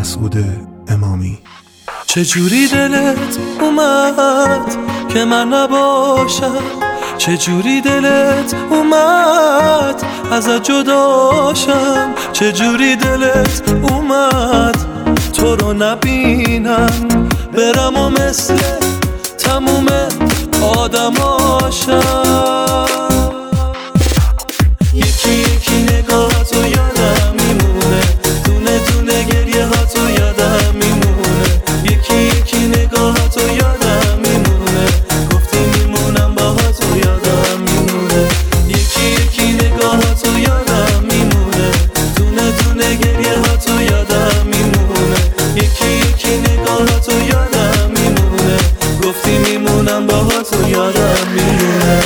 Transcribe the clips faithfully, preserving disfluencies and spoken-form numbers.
مسعود امامی. چجوری دلت اومد که من نباشم، چجوری دلت اومد ازت جداشم، چجوری دلت اومد تو رو نبینم، برم و مثل تموم آدماشم. یکی یکی نگاهاتو یادم میمونه، دونه دونه گریه هاتو یادم میمونه، یکی یکی نگاهاتو یادم میمونه، گفتی میمونم باهاتو یادم میمونه، یکی یکی نگاهاتو یادم میمونه، دونه دونه گریه هاتو یادم میمونه، یکی یکی نگاهاتو یادم میمونه، گفتی میمونم باهاتو یادم میمونه.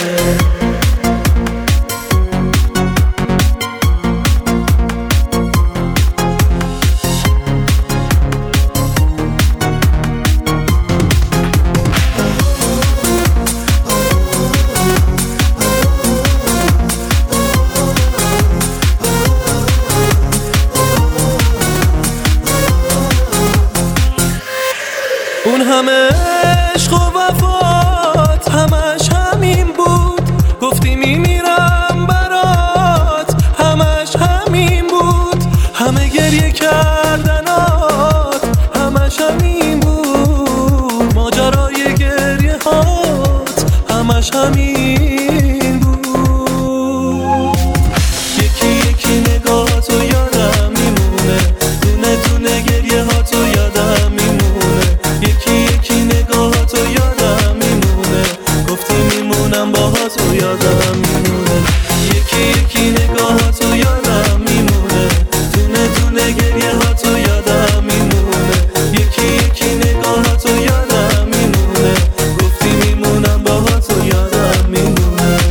اون همه عشق و وفات همش همین بود، گفتی میمیرم برات همش همین بود، همه گریه کردنات همش همین بود، ماجرای گریه هات همش همین بود. یکی یکی نگاهاتو یادم میمونه، دونه دونه گریه هاتو یادم میمونه، یکی یکی نگاهاتو یادم میمونه، گفتی میمونم باهاتو یادم میمونه، یکی یکی نگاهاتو یادم میمونه، دونه دونه گریه هاتو یادم میمونه، یکی یکی نگاهاتو یادم میمونه، گفتی میمونم باهاتو یادم میمونه.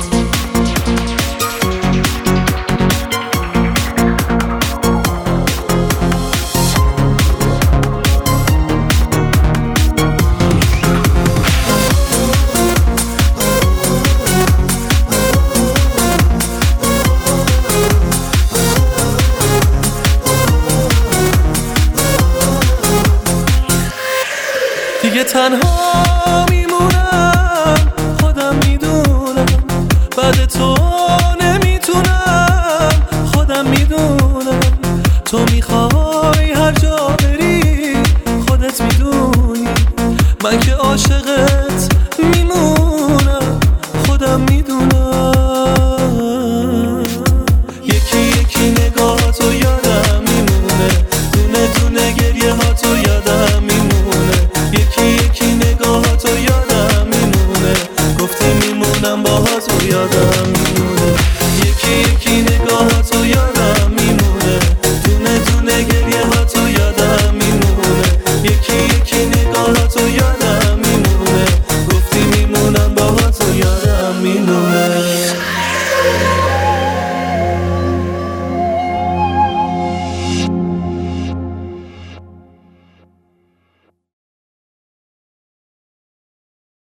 دیگه تنها میمونم، خودم میدونم بعد تو نمیتونم، خودم میدونم تو میخوای هر جا بری خودت میدونی من که عاشق